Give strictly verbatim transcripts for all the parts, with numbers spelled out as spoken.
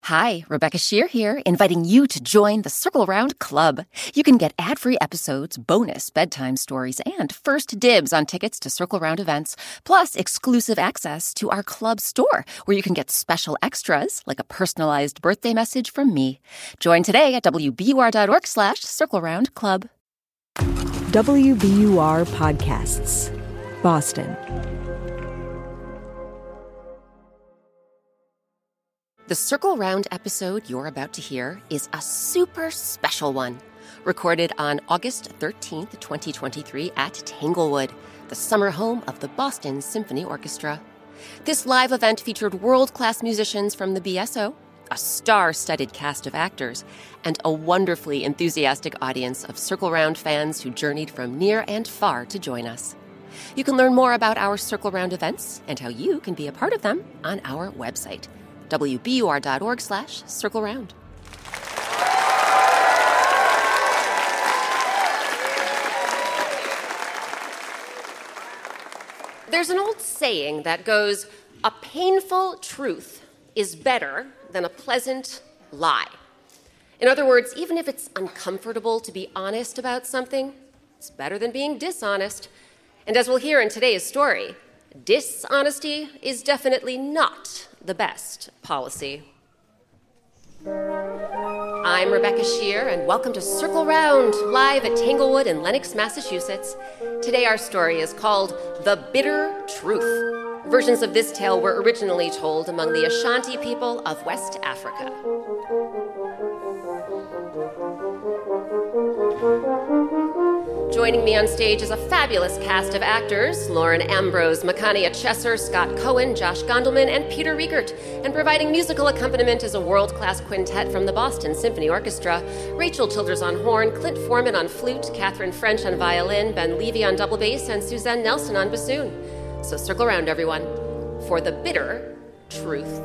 Hi, Rebecca Shear here, inviting you to join the Circle Round Club. You can get ad-free episodes, bonus bedtime stories, and first dibs on tickets to Circle Round events, plus exclusive access to our club store, where you can get special extras, like a personalized birthday message from me. Join today at wbur.org slash Circle Round Club. W B U R Podcasts, Boston. The Circle Round episode you're about to hear is a super special one, recorded on August thirteenth, twenty twenty-three at Tanglewood, the summer home of the Boston Symphony Orchestra. This live event featured world-class musicians from the B S O, a star-studded cast of actors, and a wonderfully enthusiastic audience of Circle Round fans who journeyed from near and far to join us. You can learn more about our Circle Round events and how you can be a part of them on our website, wbur.org slash circle round. There's an old saying that goes, a painful truth is better than a pleasant lie. In other words, even if it's uncomfortable to be honest about something, it's better than being dishonest. And as we'll hear in today's story, dishonesty is definitely not the best policy. I'm Rebecca Shear, and welcome to Circle Round, live at Tanglewood in Lenox, Massachusetts. Today our story is called The Bitter Truth. Versions of this tale were originally told among the Ashanti people of West Africa. Joining me on stage is a fabulous cast of actors: Lauren Ambrose, Makania Chesser, Scott Cohen, Josh Gondelman, and Peter Riegert. And providing musical accompaniment is a world-class quintet from the Boston Symphony Orchestra: Rachel Childers on horn, Clint Foreman on flute, Catherine French on violin, Ben Levy on double bass, and Suzanne Nelson on bassoon. So circle around, everyone, for the bitter truth.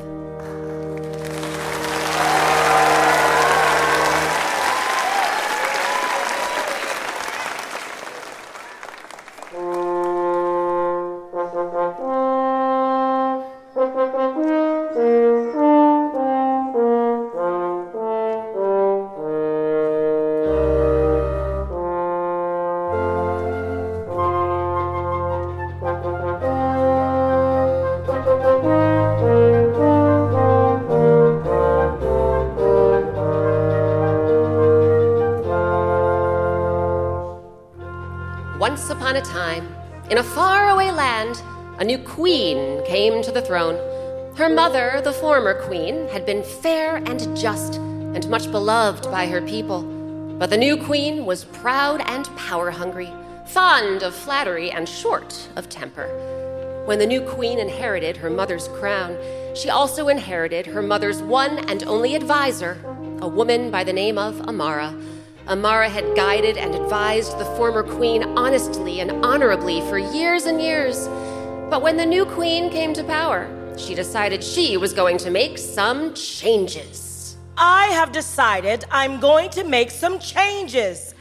Once upon a time, in a faraway land, a new queen came to the throne. Her mother, the former queen, had been fair and just and much beloved by her people. But the new queen was proud and power-hungry, fond of flattery and short of temper. When the new queen inherited her mother's crown, she also inherited her mother's one and only advisor, a woman by the name of Amara. Amara had guided and advised the former queen honestly and honorably for years and years. But when the new queen came to power, she decided she was going to make some changes. I have decided I'm going to make some changes.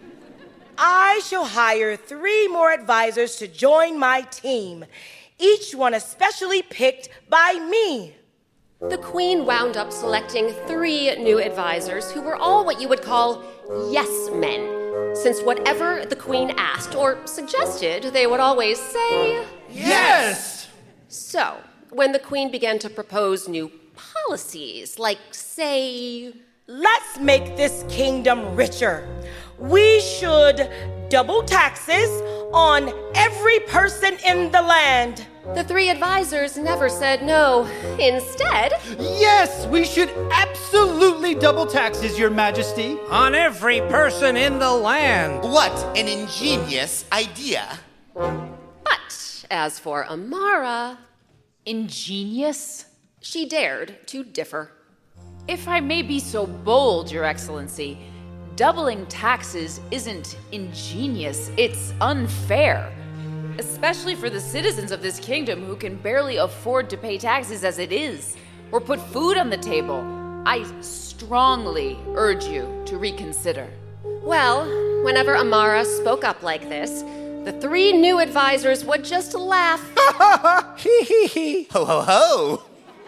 I shall hire three more advisors to join my team, each one especially picked by me. The queen wound up selecting three new advisors who were all what you would call yes men, since whatever the queen asked or suggested, they would always say yes. So, when the queen began to propose new policies, like, say, let's make this kingdom richer. We should double taxes on every person in the land. The three advisors never said no. Instead, yes, we should absolutely double taxes, Your Majesty. On every person in the land. What an ingenious idea. But as for Amara, ingenious? She dared to differ. If I may be so bold, Your Excellency, doubling taxes isn't ingenious, it's unfair. Especially for the citizens of this kingdom who can barely afford to pay taxes as it is, or put food on the table. I strongly urge you to reconsider. Well, whenever Amara spoke up like this, the three new advisors would just laugh. Hee hee hee. Ho ho ho.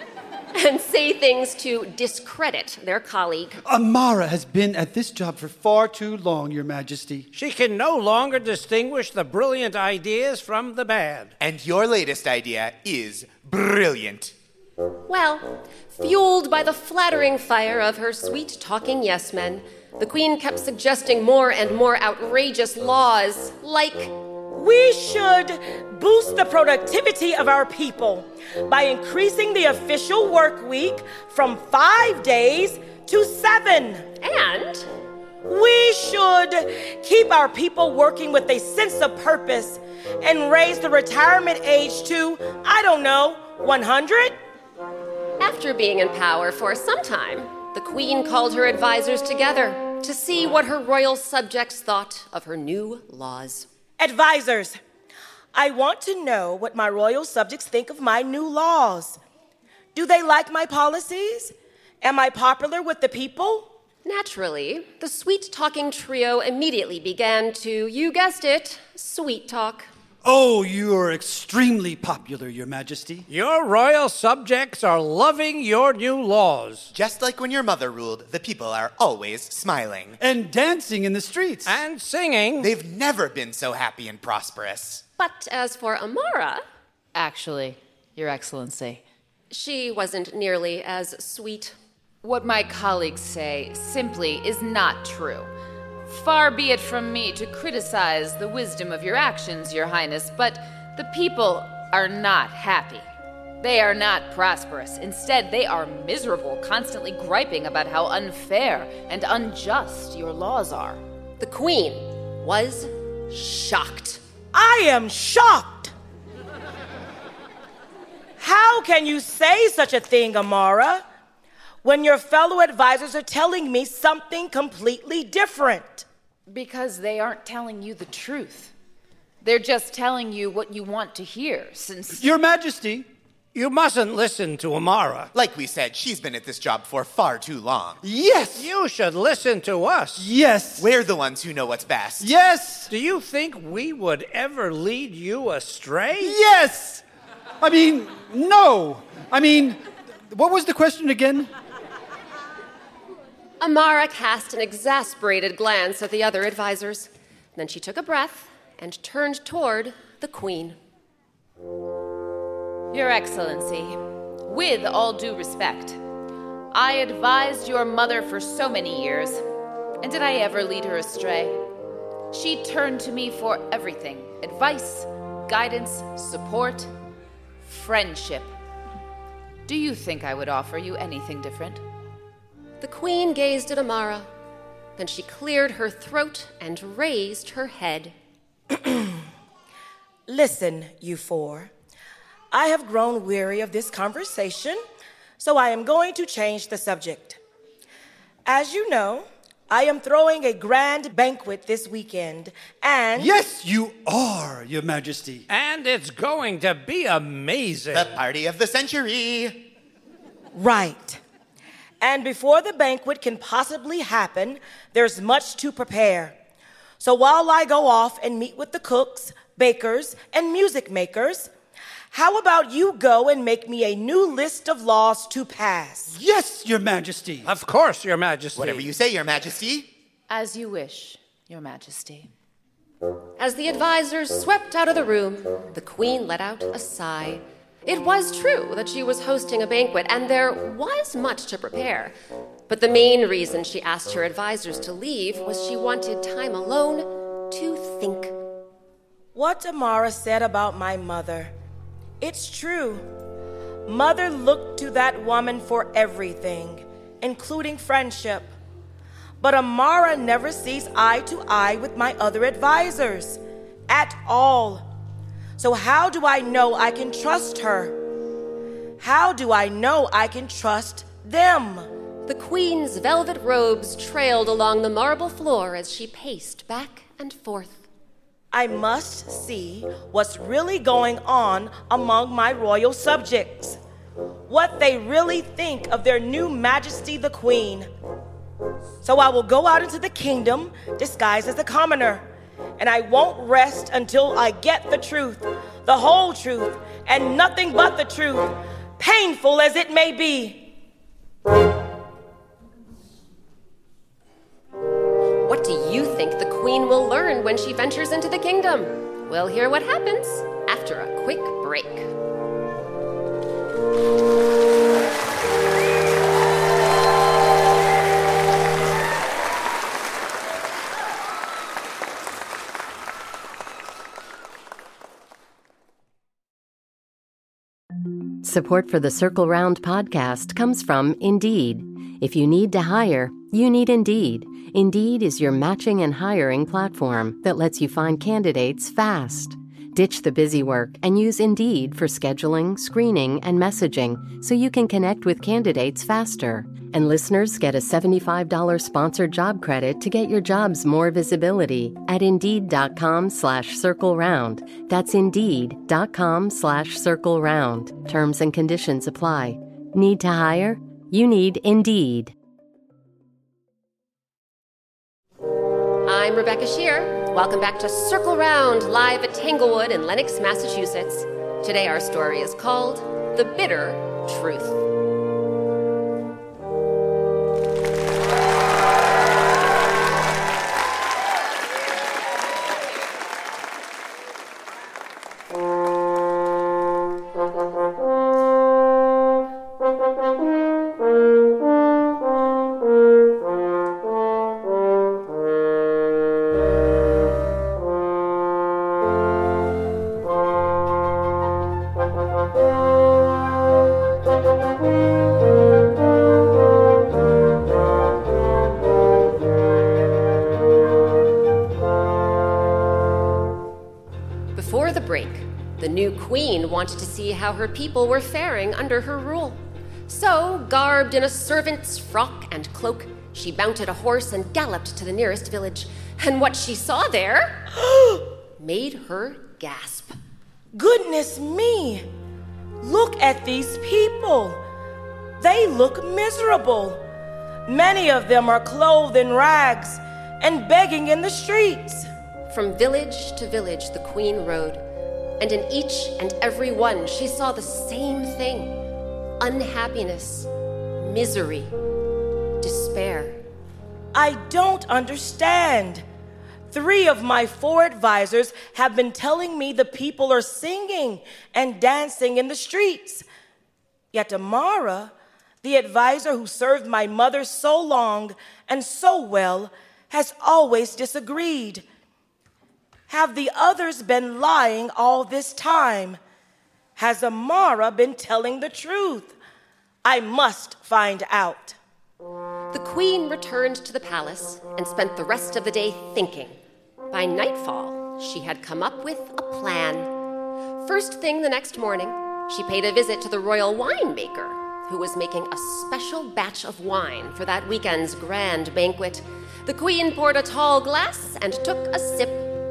and say things to discredit their colleague. Amara has been at this job for far too long, Your Majesty. She can no longer distinguish the brilliant ideas from the bad. And your latest idea is brilliant. Well, fueled by the flattering fire of her sweet-talking yes-men, the Queen kept suggesting more and more outrageous laws, like... We should boost the productivity of our people by increasing the official work week from five days to seven. And... We should keep our people working with a sense of purpose and raise the retirement age to, I don't know, one hundred? After being in power for some time, the Queen called her advisors together to see what her royal subjects thought of her new laws. Advisors, I want to know what my royal subjects think of my new laws. Do they like my policies? Am I popular with the people? Naturally, the sweet-talking trio immediately began to, you guessed it, sweet talk. Oh, you are extremely popular, Your Majesty. Your royal subjects are loving your new laws. Just like when your mother ruled, the people are always smiling. And dancing in the streets. And singing. They've never been so happy and prosperous. But as for Amara... Actually, Your Excellency, she wasn't nearly as sweet. what my colleagues say simply is not true. Far be it from me to criticize the wisdom of your actions, Your Highness, but the people are not happy. They are not prosperous. Instead, they are miserable, constantly griping about how unfair and unjust your laws are. The Queen was shocked. I am shocked. How can you say such a thing, Amara, when your fellow advisors are telling me something completely different? Because they aren't telling you the truth. They're just telling you what you want to hear, since... Your Majesty. You mustn't listen to Amara. Like we said, she's been at this job for far too long. Yes. You should listen to us. Yes. We're the ones who know what's best. Yes. Do you think we would ever lead you astray? Yes. I mean, no. I mean, what was the question again? Amara cast an exasperated glance at the other advisors. Then she took a breath and turned toward the Queen. Your Excellency, with all due respect, I advised your mother for so many years, and did I ever lead her astray? She turned to me for everything: advice, guidance, support, friendship. Do you think I would offer you anything different? The Queen gazed at Amara. Then she cleared her throat and raised her head. Listen, you four. I have grown weary of this conversation, so I am going to change the subject. As you know, I am throwing a grand banquet this weekend, and... Yes, you are, Your Majesty. And it's going to be amazing. The party of the century. Right. And before the banquet can possibly happen, there's much to prepare. So while I go off and meet with the cooks, bakers, and music makers, how about you go and make me a new list of laws to pass? Yes, Your Majesty. Of course, Your Majesty. Whatever you say, Your Majesty. As you wish, Your Majesty. As the advisors swept out of the room, the Queen let out a sigh. It was true that she was hosting a banquet, and there was much to prepare. But the main reason she asked her advisors to leave was she wanted time alone to think. What Amara said about my mother, it's true. Mother looked to that woman for everything, including friendship. But Amara never sees eye to eye with my other advisors, at all. So how do I know I can trust her? How do I know I can trust them? The Queen's velvet robes trailed along the marble floor as she paced back and forth. I must see what's really going on among my royal subjects, what they really think of their new Majesty the Queen. So I will go out into the kingdom disguised as a commoner, and I won't rest until I get the truth, the whole truth, and nothing but the truth. painful as it may be. What do you think the queen will learn when she ventures into the kingdom? We'll hear what happens after a quick break. Support for the Circle Round podcast comes from Indeed. If you need to hire, you need Indeed. Indeed is your matching and hiring platform that lets you find candidates fast. Ditch the busy work and use Indeed for scheduling, screening, and messaging so you can connect with candidates faster. And listeners get a seventy-five dollars sponsored job credit to get your jobs more visibility at Indeed.com slash Circle Round. That's Indeed.com slash Circle Round. Terms and conditions apply. Need to hire? You need Indeed. I'm Rebecca Shear. Welcome back to Circle Round, live at Tanglewood in Lenox, Massachusetts. Today our story is called The Bitter Truth. Before the break, the new queen wanted to see how her people were faring under her rule. So, garbed in a servant's frock and cloak, she mounted a horse and galloped to the nearest village. And what she saw there made her gasp. Goodness me! Look at these people. They look miserable. Many of them are clothed in rags and begging in the streets. From village to village the queen rode, and in each and every one she saw the same thing: unhappiness, misery, despair. I don't understand. Three of my four advisors have been telling me the people are singing and dancing in the streets. Yet Amara, the advisor who served my mother so long and so well, has always disagreed. Have the others been lying all this time? Has Amara been telling the truth? I must find out. The queen returned to the palace and spent the rest of the day thinking. By nightfall, she had come up with a plan. First thing the next morning, she paid a visit to the royal winemaker, who was making a special batch of wine for that weekend's grand banquet. The queen poured a tall glass and took a sip.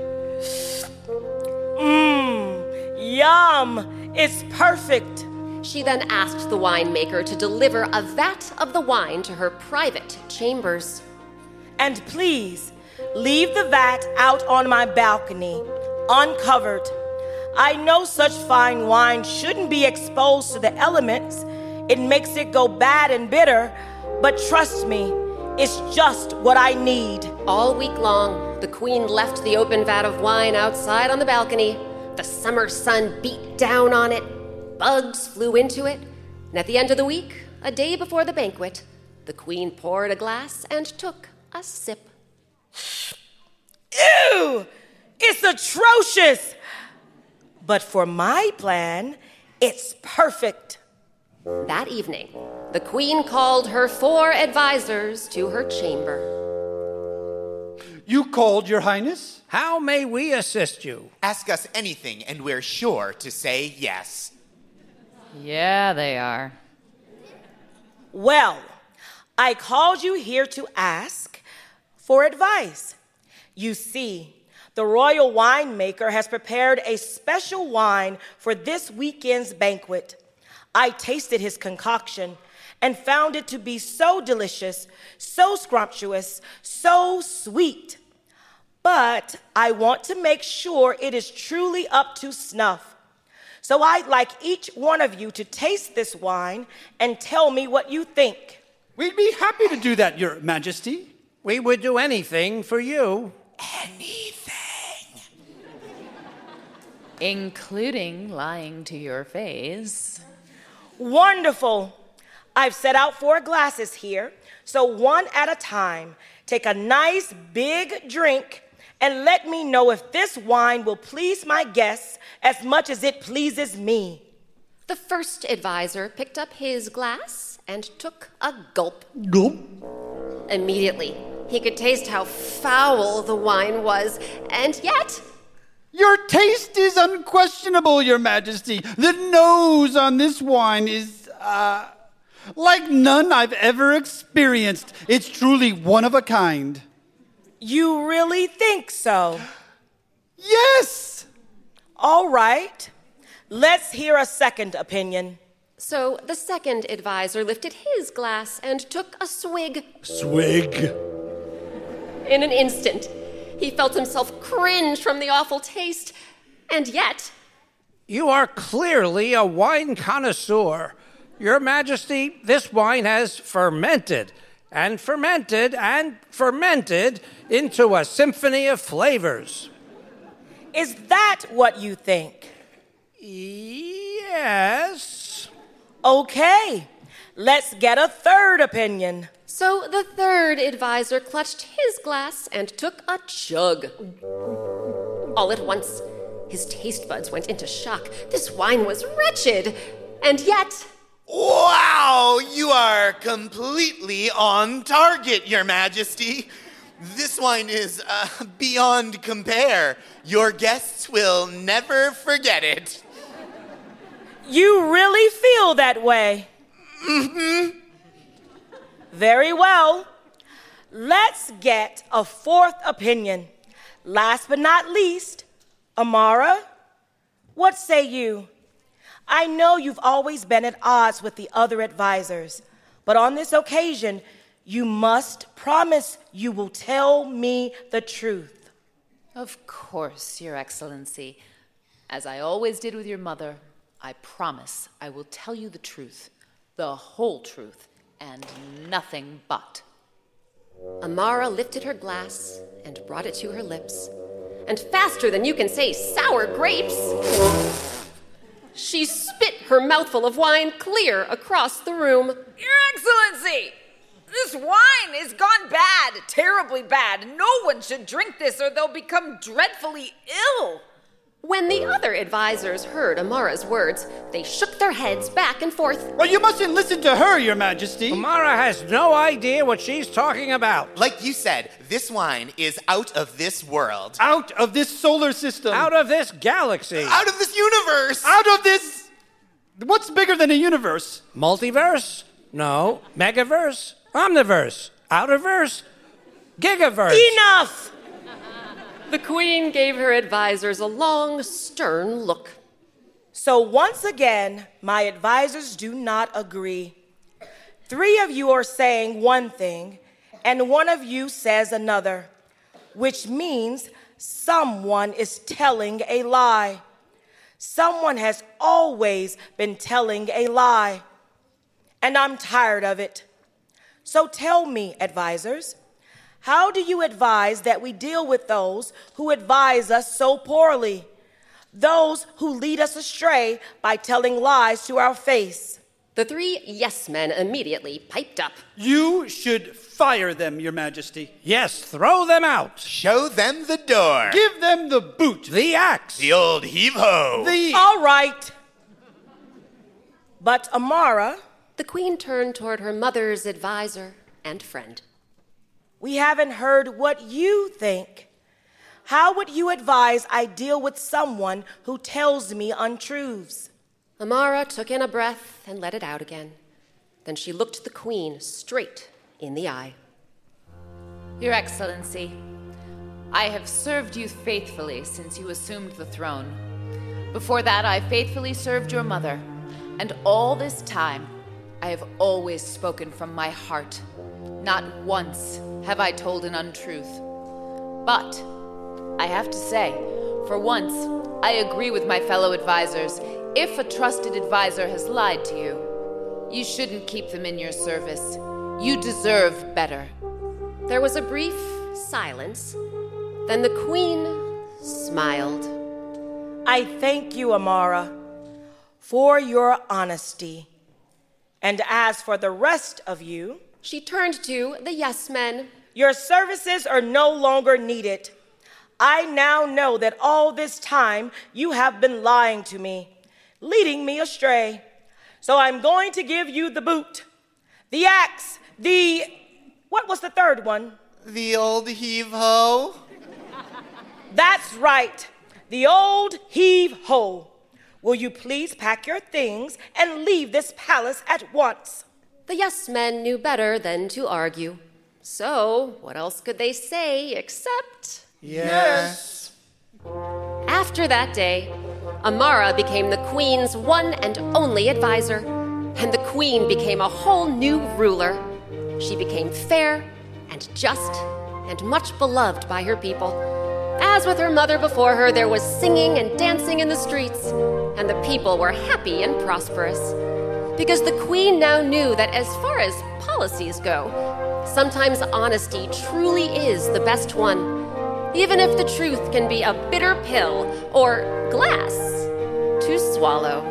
Mmm, yum, it's perfect. She then asked the winemaker to deliver a vat of the wine to her private chambers. And please, leave the vat out on my balcony, uncovered. I know such fine wine shouldn't be exposed to the elements. It makes it go bad and bitter, but trust me, it's just what I need. All week long, the queen left the open vat of wine outside on the balcony. The summer sun beat down on it. Bugs flew into it. And at the end of the week, a day before the banquet, the queen poured a glass and took a sip. Ew! It's atrocious! But for my plan, it's perfect. That evening, the queen called her four advisors to her chamber. You called, Your Highness? How may we assist you? Ask us anything, and we're sure to say yes. Yeah, they are. Well, I called you here to ask for advice. You see, the royal winemaker has prepared a special wine for this weekend's banquet. I tasted his concoction and found it to be so delicious, so scrumptious, so sweet. But I want to make sure it is truly up to snuff. So I'd like each one of you to taste this wine and tell me what you think. We'd be happy to do that, Your Majesty. We would do anything for you. Anything. Including lying to your face. Wonderful. I've set out four glasses here, so one at a time. Take a nice big drink and let me know if this wine will please my guests as much as it pleases me. The first advisor picked up his glass and took a gulp. Gulp. Immediately, he could taste how foul the wine was, and yet... Your taste is unquestionable, Your Majesty. The nose on this wine is, uh, like none I've ever experienced. It's truly one of a kind. You really think so? Yes! All right. Let's hear a second opinion. So the second advisor lifted his glass and took a swig. Swig. In an instant, he felt himself cringe from the awful taste, and yet... You are clearly a wine connoisseur. Your Majesty, this wine has fermented, and fermented, and fermented into a symphony of flavors. Is that what you think? Yes. Okay. Let's get a third opinion. So the third advisor clutched his glass and took a chug. All at once, his taste buds went into shock. This wine was wretched, and yet... Wow, you are completely on target, Your Majesty. This wine is uh, beyond compare. Your guests will never forget it. You really feel that way? Mm-hmm. Very well. Let's get a fourth opinion. Last but not least, Amara, what say you? I know you've always been at odds with the other advisors, but on this occasion, you must promise you will tell me the truth. Of course, Your Excellency. As I always did with your mother, I promise I will tell you the truth, the whole truth, and nothing but. Amara lifted her glass and brought it to her lips, and faster than you can say sour grapes, she spit her mouthful of wine clear across the room. Your Excellency, this wine is gone bad, terribly bad. No one should drink this or they'll become dreadfully ill. When the other advisors heard Amara's words, they shook their heads back and forth. Well, you mustn't listen to her, Your Majesty. Amara has no idea what she's talking about. Like you said, this wine is out of this world. Out of this solar system. Out of this galaxy. Out of this universe. Out of this... What's bigger than a universe? Multiverse? No. Megaverse? Omniverse? Outerverse? Gigaverse? Enough! The queen gave her advisors a long, stern look. So once again, my advisors do not agree. Three of you are saying one thing, and one of you says another, which means someone is telling a lie. Someone has always been telling a lie, and I'm tired of it. So tell me, advisors, how do you advise that we deal with those who advise us so poorly? Those who lead us astray by telling lies to our face? The three yes men immediately piped up. You should fire them, Your Majesty. Yes, throw them out. Show them the door. Give them the boot. The axe. The old heave-ho. The... All right. But Amara... The queen turned toward her mother's advisor and friend. We haven't heard what you think. How would you advise I deal with someone who tells me untruths? Amara took in a breath and let it out again. Then she looked the queen straight in the eye. Your Excellency, I have served you faithfully since you assumed the throne. Before that, I faithfully served your mother. And all this time, I have always spoken from my heart. Not once have I told an untruth. But I have to say, for once, I agree with my fellow advisors. If a trusted advisor has lied to you, you shouldn't keep them in your service. You deserve better. There was a brief silence. Then the queen smiled. I thank you, Amara, for your honesty. And as for the rest of you, she turned to the yes men. Your services are no longer needed. I now know that all this time you have been lying to me, leading me astray. So I'm going to give you the boot, the axe, the... what was the third one? The old heave-ho? That's right, the old heave-ho. Will you please pack your things and leave this palace at once? The yes men knew better than to argue. So, what else could they say except... Yes. After that day, Amara became the queen's one and only advisor, and the queen became a whole new ruler. She became fair and just and much beloved by her people. As with her mother before her, there was singing and dancing in the streets, and the people were happy and prosperous. Because the queen now knew that as far as policies go, sometimes honesty truly is the best one, even if the truth can be a bitter pill or glass to swallow.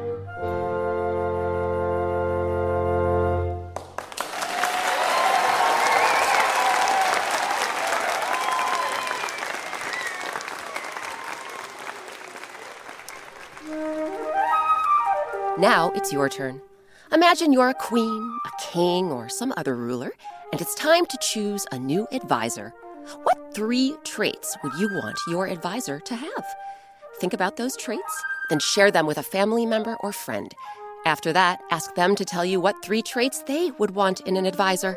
Now it's your turn. Imagine you're a queen, a king, or some other ruler, and it's time to choose a new advisor. What three traits would you want your advisor to have? Think about those traits, then share them with a family member or friend. After that, ask them to tell you what three traits they would want in an advisor.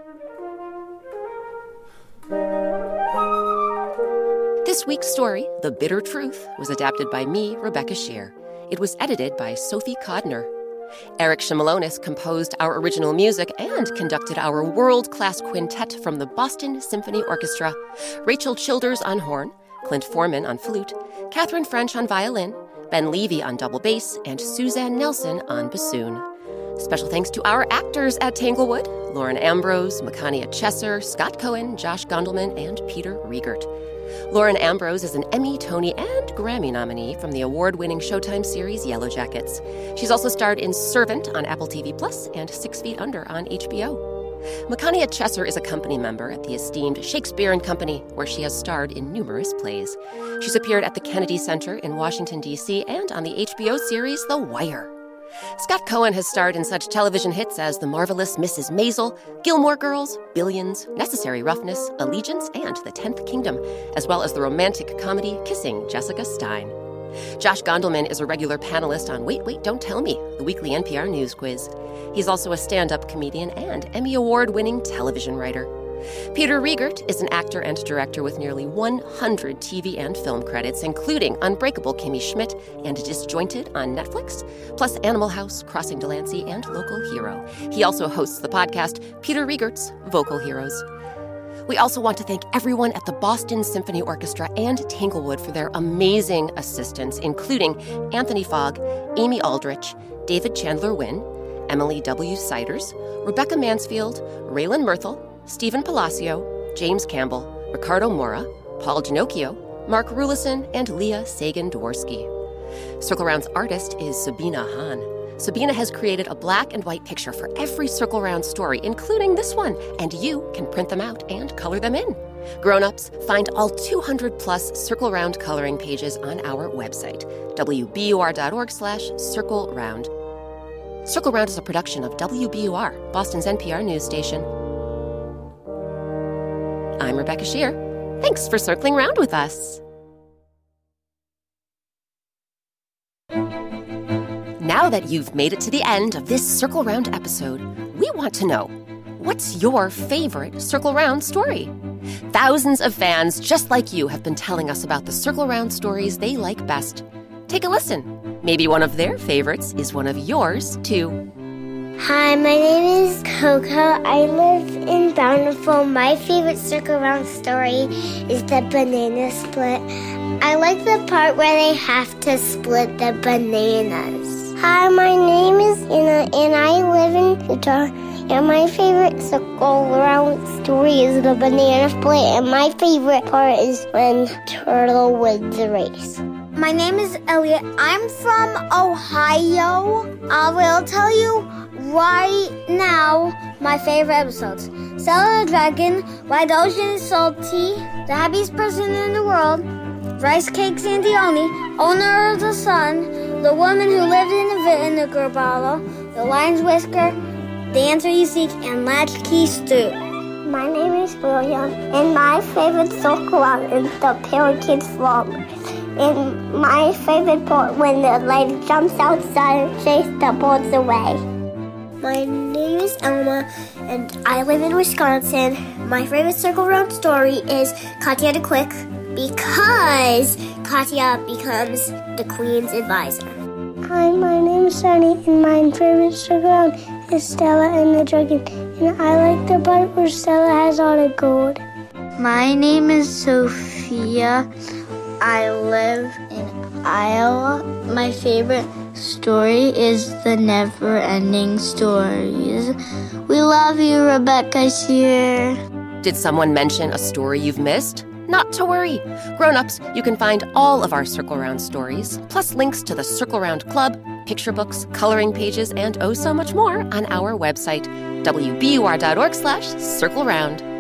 This week's story, The Bitter Truth, was adapted by me, Rebecca Shear. It was edited by Sophie Codner. Eric Shimalonis composed our original music and conducted our world-class quintet from the Boston Symphony Orchestra. Rachel Childers on horn, Clint Foreman on flute, Catherine French on violin, Ben Levy on double bass, and Suzanne Nelson on bassoon. Special thanks to our actors at Tanglewood, Lauren Ambrose, Makania Chesser, Scott Cohen, Josh Gondelman, and Peter Riegert. Lauren Ambrose is an Emmy, Tony, and Grammy nominee from the award-winning Showtime series Yellow Jackets. She's also starred in Servant on Apple T V Plus and Six Feet Under on H B O. Makania Chesser is a company member at the esteemed Shakespeare and Company, where she has starred in numerous plays. She's appeared at the Kennedy Center in Washington, D C, and on the H B O series The Wire. Scott Cohen has starred in such television hits as The Marvelous Missus Maisel, Gilmore Girls, Billions, Necessary Roughness, Allegiance, and The Tenth Kingdom, as well as the romantic comedy Kissing Jessica Stein. Josh Gondelman is a regular panelist on Wait, Wait, Don't Tell Me, the weekly N P R news quiz. He's also a stand-up comedian and Emmy Award-winning television writer. Peter Riegert is an actor and director with nearly one hundred T V and film credits, including Unbreakable Kimmy Schmidt and Disjointed on Netflix, plus Animal House, Crossing Delancey, and Local Hero. He also hosts the podcast Peter Riegert's Vocal Heroes. We also want to thank everyone at the Boston Symphony Orchestra and Tanglewood for their amazing assistance, including Anthony Fogg, Amy Aldrich, David Chandler Wynn, Emily W. Siders, Rebecca Mansfield, Raylan Murthel, Stephen Palacio, James Campbell, Ricardo Mora, Paul Ginocchio, Mark Rulison, and Leah Sagan-Dworsky. Circle Round's artist is Sabina Hahn. Sabina has created a black and white picture for every Circle Round story, including this one, and you can print them out and color them in. Grown-ups, find all two hundred plus Circle Round coloring pages on our website, W B U R dot org slash Circle Round. Circle Round is a production of W B U R, Boston's N P R news station. I'm Rebecca Shear. Thanks for circling round with us. Now that you've made it to the end of this Circle Round episode, we want to know, what's your favorite Circle Round story? Thousands of fans just like you have been telling us about the Circle Round stories they like best. Take a listen. Maybe one of their favorites is one of yours, too. Hi, my name is Coco. I live in Bountiful. My favorite Circle Round story is the banana split. I like the part where they have to split the bananas. Hi, my name is Anna, and I live in Utah. And my favorite circle around story is the banana split. And my favorite part is when Turtle wins the race. My name is Elliot. I'm from Ohio. I will tell you right now my favorite episodes. Stella the Dragon, Why the Ocean is Salty, The Happiest Person in the World, Rice Cakes and Dione, Owner of the Sun, The Woman Who Lived in a Vinegar Bottle, The Lion's Whisker, The Answer You Seek, and Latchkey Stew. My name is William, and my favorite circle is the Parakeets Frog. And my favorite part when the lady jumps outside and chases the birds away. My name is Elma, and I live in Wisconsin. My favorite circle round story is Katya the Quick, because Katya becomes the Queen's advisor. Hi, my name is Sunny, and my favorite circle round is Stella and the Dragon. And I like the part where Stella has all the gold. My name is Sophia. I live in Iowa. My favorite story is the Never-Ending Stories. We love you, Rebecca's here. Did someone mention a story you've missed? Not to worry. Grown-ups, you can find all of our Circle Round stories, plus links to the Circle Round Club, picture books, coloring pages, and oh so much more on our website, W B U R dot org slash Circle Round.